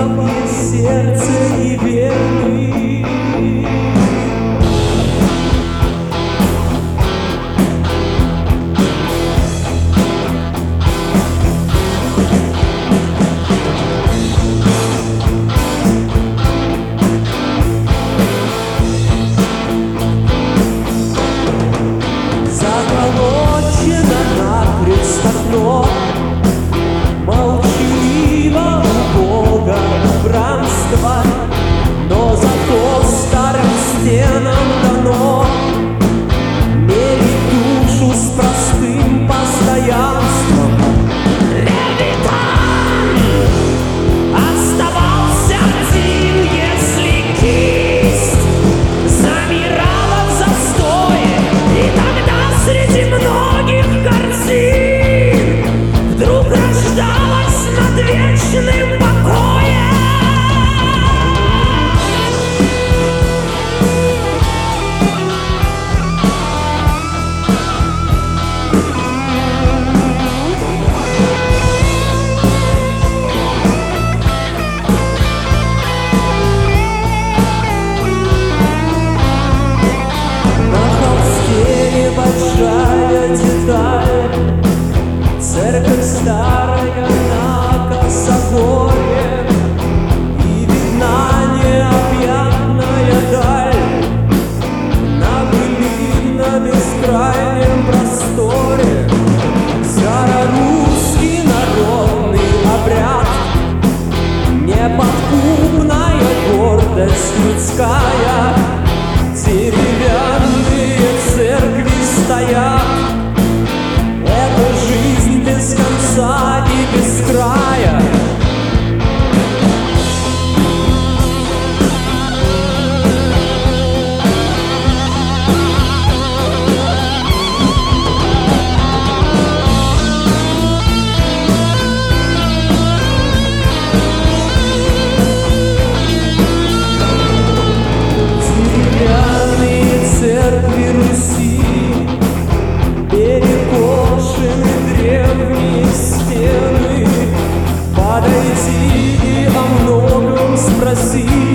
слабые сердце и вены. Заколочено накрест окно, молчаливо Бога убранства, но зато старым стенам дано мерить душу с простым постоянством. Левитан оставался один, если кисть замирала в застое, и тогда среди многих картин вдруг рождалась над вечным покоем. Большая деталь, церковь старая на косогоре, и видна необъятная даль на былинно бескрайнем просторе. Старорусский народный обряд, неподкупная гордость людская, деревянные церкви стоят. Это жизнь без конца и без края. Деревянные церкви Руси, перекошены древние стены. Подойди и о многом спроси.